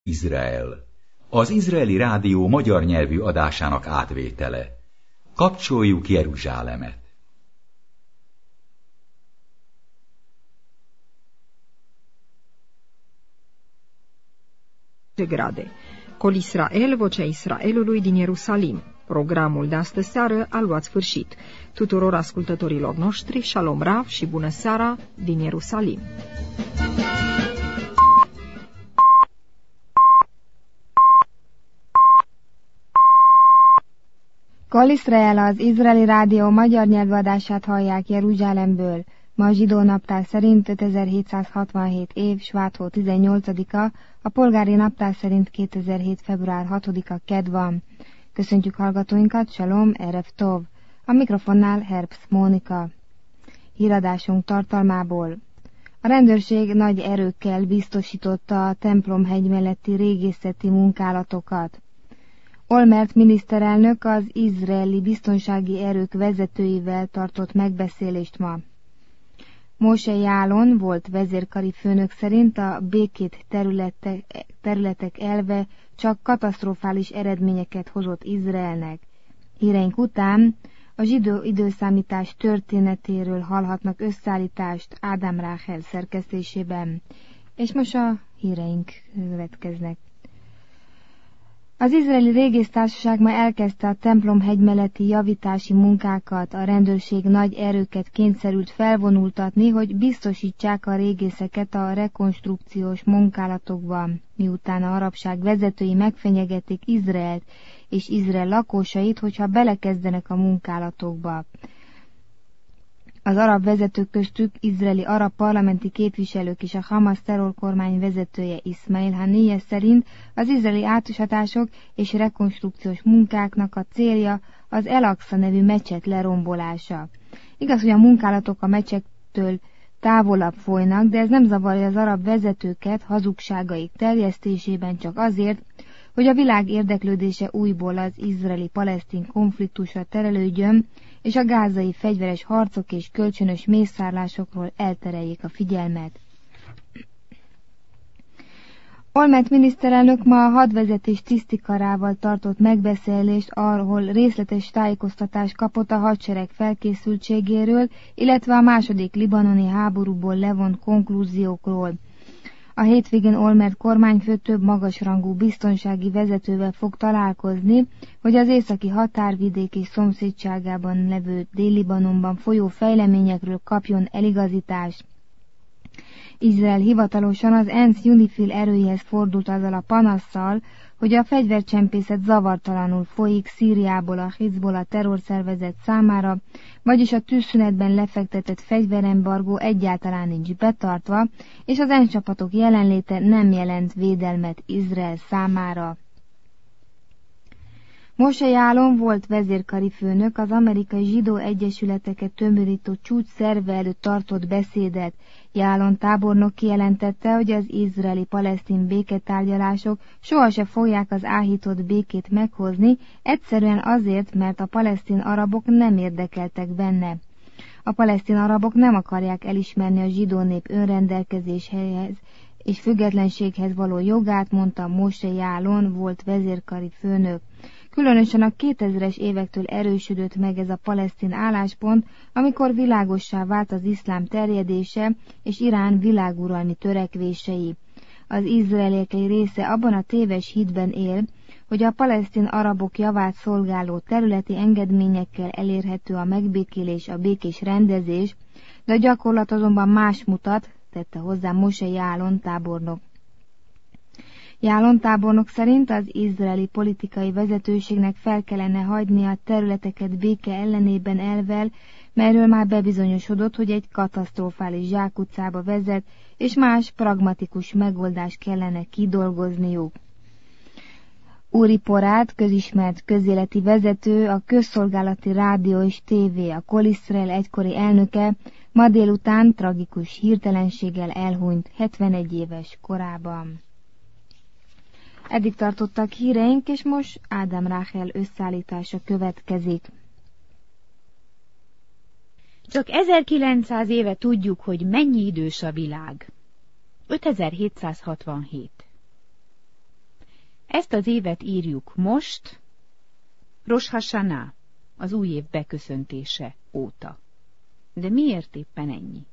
Izrael. Az izraeli rádió magyar nyelvű adásának átvétele. Kapcsoljuk Jeruzsálemet. Grade. Col Israel, vocea Israelului din Ierusalim. Programul de astă seară a luat sfârșit. Tuturor ascultătorilor noștri, Shalom Rav și bună seara din Ierusalim. Kol Israel, az izraeli rádió magyar nyelvű adását hallják Jeruzsálemből. Ma a zsidó naptár szerint 5767 év, Svátó 18-a, a polgári naptár szerint 2007. február 6-a kedd van. Köszöntjük hallgatóinkat, Shalom, Erev Tov. A mikrofonnál Herbst Mónika. Híradásunk tartalmából. A rendőrség nagy erőkkel biztosította a templomhegy melletti régészeti munkálatokat. Olmert miniszterelnök az izraeli biztonsági erők vezetőivel tartott megbeszélést ma. Moshe Yaalon volt vezérkari főnök szerint a békét területek elve csak katasztrofális eredményeket hozott Izraelnek. Híreink után a zsidó időszámítás történetéről hallhatnak összeállítást Ádám Ráhel szerkesztésében. És most a híreink következnek. Az izraeli régésztársaság ma elkezdte a templomhegy melletti javítási munkákat, a rendőrség nagy erőket kényszerült felvonultatni, hogy biztosítsák a régészeket a rekonstrukciós munkálatokban, miután a arabság vezetői megfenyegették Izraelt és Izrael lakosait, hogyha belekezdenek a munkálatokba. Az arab vezetők köztük izraeli arab parlamenti képviselők és a Hamas terrorkormány vezetője Ismail Haniyeh szerint az izraeli átosatások és rekonstrukciós munkáknak a célja az El-Aqsa nevű mecset lerombolása. Igaz, hogy a munkálatok a mecsettől távolabb folynak, de ez nem zavarja az arab vezetőket hazugságaik terjesztésében csak azért, hogy a világ érdeklődése újból az izraeli-palesztin konfliktusra terelődjön, és a gázai fegyveres harcok és kölcsönös mészárlásokról eltereljék a figyelmet. Olmert miniszterelnök ma a hadvezetés tisztikarával tartott megbeszélést, ahol részletes tájékoztatást kapott a hadsereg felkészültségéről, illetve a második libanoni háborúból levont konklúziókról. A hétvégén Olmert kormányfő több magasrangú biztonsági vezetővel fog találkozni, hogy az északi határvidék és szomszédságában levő Dél-Libanonban folyó fejleményekről kapjon eligazítást. Izrael hivatalosan az ENSZ UNIFIL erőihez fordult azzal a panasszal, hogy a fegyvercsempészet zavartalanul folyik Szíriából a Hizbollah terrorszervezet számára, vagyis a tűzszünetben lefektetett fegyverembargó egyáltalán nincs betartva, és az ENSZ csapatok jelenléte nem jelent védelmet Izrael számára. Moshe Yaalon volt vezérkari főnök az amerikai zsidó egyesületeket tömörítő csúcs szerve előtt tartott beszédet. Yaalon tábornok kijelentette, hogy az izraeli-palesztin béketárgyalások sohasem fogják az áhított békét meghozni, egyszerűen azért, mert a palesztin arabok nem érdekeltek benne. A palesztin arabok nem akarják elismerni a zsidó nép önrendelkezéshez és függetlenséghez való jogát, mondta Moshe Yaalon, volt vezérkari főnök. Különösen a 2000-es évektől erősödött meg ez a palesztin álláspont, amikor világossá vált az iszlám terjedése és Irán világuralmi törekvései. Az izraeliek egy része abban a téves hitben él, hogy a palesztin arabok javát szolgáló területi engedményekkel elérhető a megbékélés, a békés rendezés, de a gyakorlat azonban más mutat, tette hozzá Moshe Yaalon tábornok. Yaalon tábornok szerint az izraeli politikai vezetőségnek fel kellene hagyni a területeket béke ellenében elvel, melyről már bebizonyosodott, hogy egy katasztrofális zsákutcába vezet, és más pragmatikus megoldást kellene kidolgozniuk. Uri Porát, közismert közéleti vezető, a közszolgálati rádió és tévé, a Kol Israel egykori elnöke ma délután tragikus hirtelenséggel elhunyt 71 éves korában. Eddig tartottak híreink, és most Ádám Ráhel összeállítása következik. Csak 1900 éve tudjuk, hogy mennyi idős a világ. 5767. Ezt az évet írjuk most, Rosh Hashanah, az új év beköszöntése óta. De miért éppen ennyi?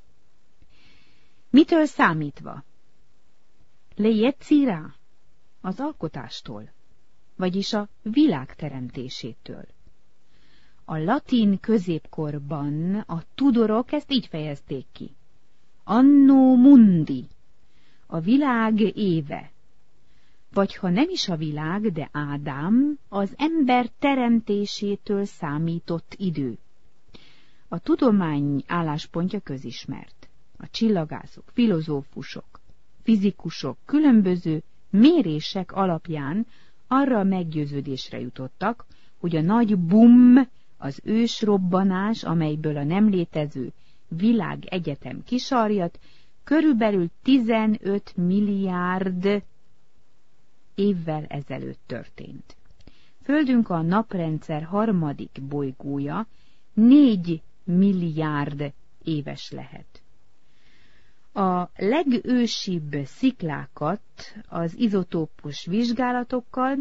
Mitől számítva? Lejetzirá, az alkotástól, vagyis a világ teremtésétől. A latin középkorban a tudorok ezt így fejezték ki. Anno mundi, a világ éve. Vagy ha nem is a világ, de Ádám, az ember teremtésétől számított idő. A tudomány álláspontja közismert. A csillagászok, filozófusok, fizikusok különböző mérések alapján arra a meggyőződésre jutottak, hogy a nagy bum, az ősrobbanás, amelyből a nem létező világegyetem kisarjat, körülbelül 15 milliárd évvel ezelőtt történt. Földünk a naprendszer harmadik bolygója 4 milliárd éves lehet. A legősibb sziklákat az izotópos vizsgálatokkal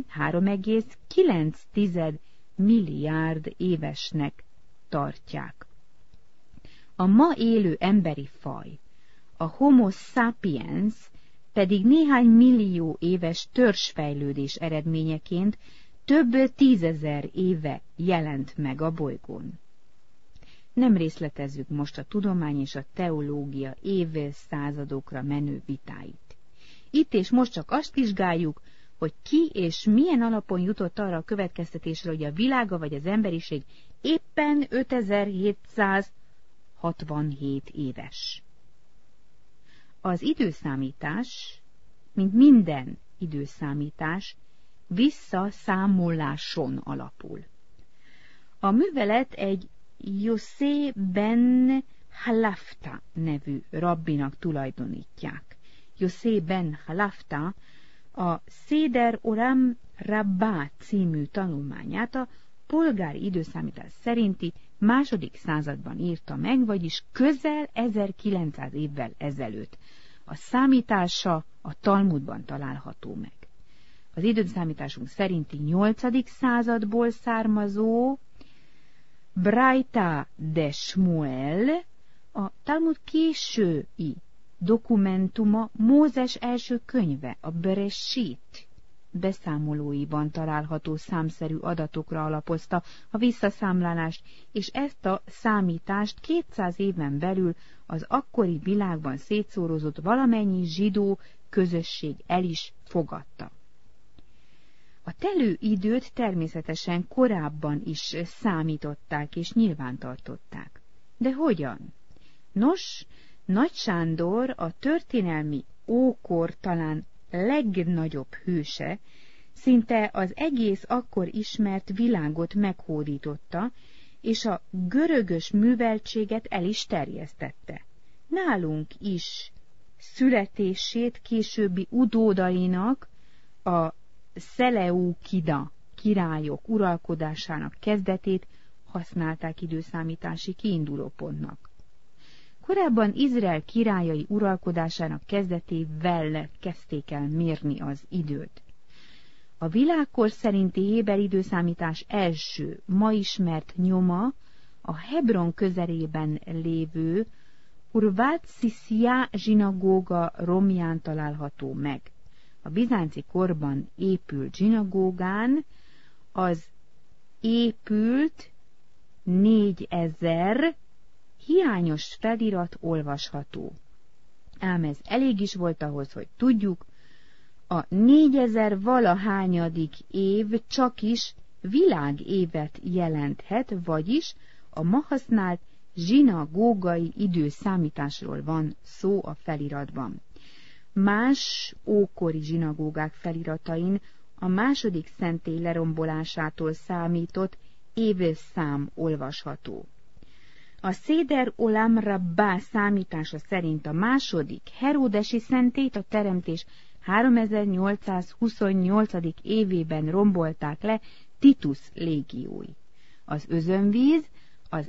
3,9 milliárd évesnek tartják. A ma élő emberi faj, a Homo sapiens pedig néhány millió éves törzsfejlődés eredményeként több 10 000 éve jelent meg a bolygón. Nem részletezzük most a tudomány és a teológia évszázadokra menő vitáit. Itt és most csak azt vizsgáljuk, hogy ki és milyen alapon jutott arra a következtetésre, hogy a világa vagy az emberiség éppen 5767 éves. Az időszámítás, mint minden időszámítás, visszaszámoláson alapul. A művelet egy Yosé ben Halafta nevű rabbinak tulajdonítják. Yosé ben Halafta a Széder Olam Rabbá című tanulmányát a polgári időszámítás szerinti II. Században írta meg, vagyis közel 1900 évvel ezelőtt. A számítása a Talmudban található meg. Az időszámításunk szerinti 8. századból származó Braita de Shmuel, a Talmud késői dokumentuma, Mózes első könyve, a Bereshit beszámolóiban található számszerű adatokra alapozta a visszaszámlálást, és ezt a számítást 200 éven belül az akkori világban szétszórozott valamennyi zsidó közösség el is fogadta. A telőidőt természetesen korábban is számították és nyilvántartották. De hogyan? Nos, Nagy Sándor, a történelmi ókor talán legnagyobb hőse, szinte az egész akkor ismert világot meghódította, és a görögös műveltséget el is terjesztette. Nálunk is születését későbbi utódainak, a Szeleukida királyok uralkodásának kezdetét használták időszámítási kiindulópontnak. Korábban Izrael királyai uralkodásának kezdetével kezdték el mérni az időt. A világkor szerinti héber időszámítás első, ma ismert nyoma a Hebron közelében lévő Urvat Sziszia zsinagóga romján található meg. A bizánci korban épült zsinagógán az épült 4000 hiányos felirat olvasható. Ám ez elég is volt ahhoz, hogy tudjuk, a 4000 valahányadik év csakis világévet jelenthet, vagyis a ma használt zsinagógai időszámításról van szó a feliratban. Más ókori zsinagógák feliratain a második szentély lerombolásától számított évszám olvasható. A Széder Olam Rabbá számítása szerint a második heródesi szentélyt a teremtés 3828. évében rombolták le Titus légiói. Az özönvíz az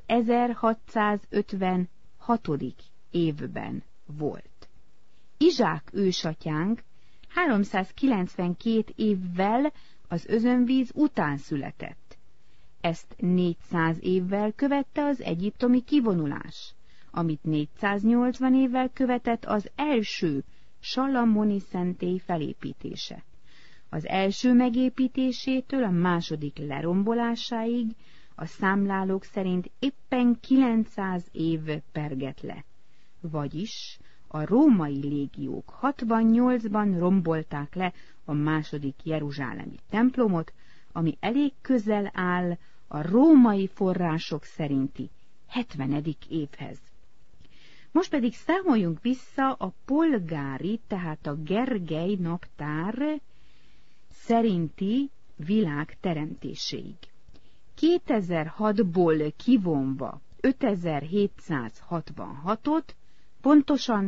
1656. évben volt. Izsák ősatyánk 392 évvel az özönvíz után született. Ezt 400 évvel követte az egyiptomi kivonulás, amit 480 évvel követett az első salamoni szentély felépítése. Az első megépítésétől a második lerombolásáig a számlálók szerint éppen 900 év pergett le. Vagyis a római légiók 68-ban rombolták le a második jeruzsálemi templomot, ami elég közel áll a római források szerinti 70. évhez. Most pedig számoljunk vissza a polgári, tehát a Gergely naptár szerinti világ teremtéséig. 2006-ból kivonva 5766-ot, pontosan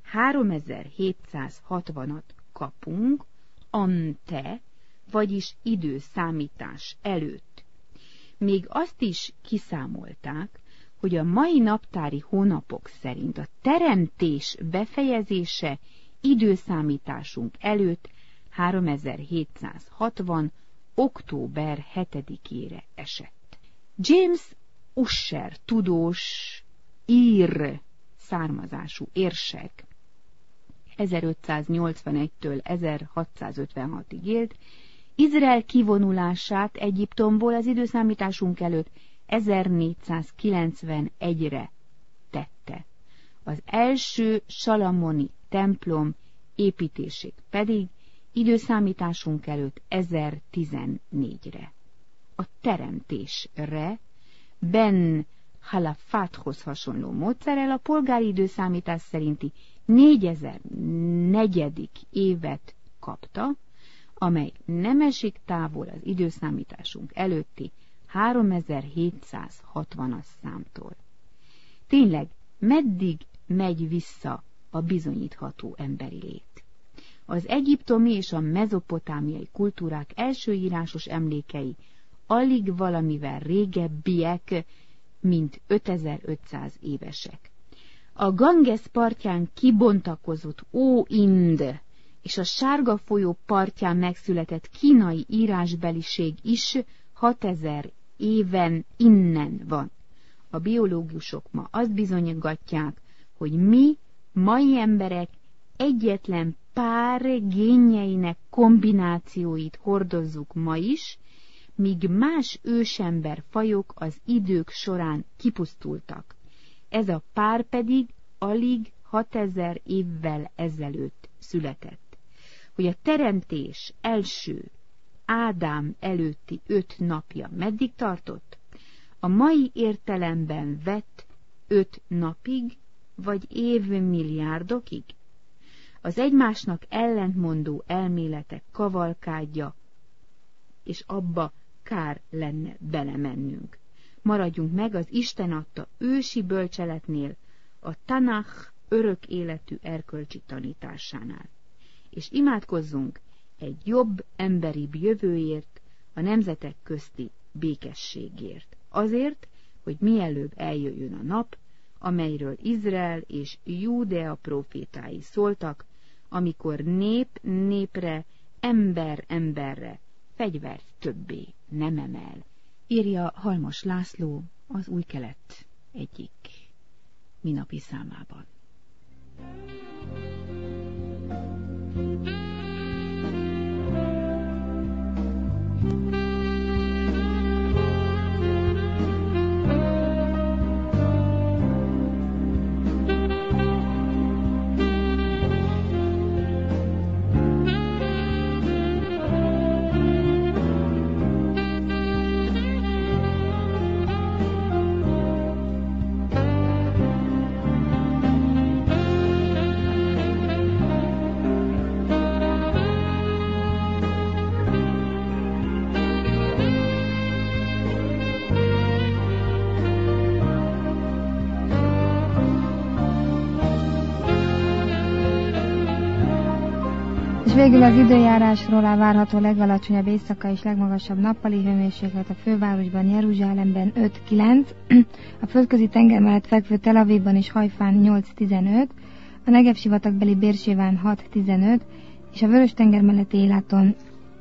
3760-at kapunk ante, vagyis időszámítás előtt. Még azt is kiszámolták, hogy a mai naptári hónapok szerint a teremtés befejezése időszámításunk előtt 3760. október 7-ére esett. James Ussher tudós ír származású érsek 1581-től 1656-ig élt, Izrael kivonulását Egyiptomból az időszámításunk előtt 1491-re tette. Az első salamoni templom építését pedig időszámításunk előtt 1014-re. A teremtésre Ben Halafáthoz hasonló módszerrel a polgári időszámítás szerinti 4004. évet kapta, amely nem esik távol az időszámításunk előtti 3760-as számtól. Tényleg, meddig megy vissza a bizonyítható emberi lét? Az egyiptomi és a mezopotámiai kultúrák első írásos emlékei alig valamivel régebbiek, mint 5500 évesek. A Ganges partján kibontakozott Ó-Ind és a Sárga folyó partján megszületett kínai írásbeliség is 6000 éven innen van. A biológusok ma azt bizonygatják, hogy mi, mai emberek egyetlen pár génjeinek kombinációit hordozzuk ma is, míg más ősember fajok az idők során kipusztultak. Ez a pár pedig alig 6000 évvel ezelőtt született. Hogy a teremtés első, Ádám előtti 5 napja meddig tartott? A mai értelemben vett 5 napig, vagy évmilliárdokig? Az egymásnak ellentmondó elméletek kavalkádja, és abba kár lenne belemennünk. Maradjunk meg az Isten adta ősi bölcseletnél, a Tanach örök életű erkölcsi tanításánál. És imádkozzunk egy jobb, emberibb jövőért, a nemzetek közti békességért. Azért, hogy mielőbb eljöjjön a nap, amelyről Izrael és Júdea prófétái szóltak, amikor nép népre, ember emberre fegyvert többé nem emel. Írja Halmos László az Új Kelet egyik minapi számában. És végül az időjárásról a várható legalacsonyabb éjszaka és legmagasabb nappali hőmérséklet a fővárosban, Jeruzsálemben 5-9, a földközi tenger mellett fekvő Tel Avivban és Hajfán 8-15, a Negev sivatagbeli Bérsében 6-15, és a Vörös-tenger melletti éláton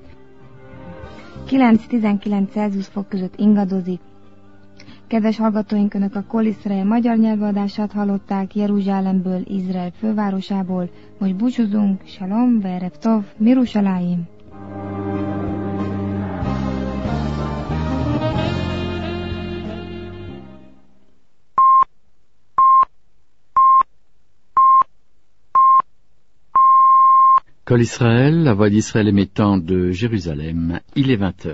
9-19 Celsius fok között ingadozik. Kedves hallgatóink, Önök a Kol Israel magyar nyelvadását hallották Jeruzsálemből, Izrael fővárosából. Most búcsúzunk, Shalom, Ve'erev Tov, Mirushalayim! Kol Israël, la voix d'Israël émettant de Jérusalem, il est 20h.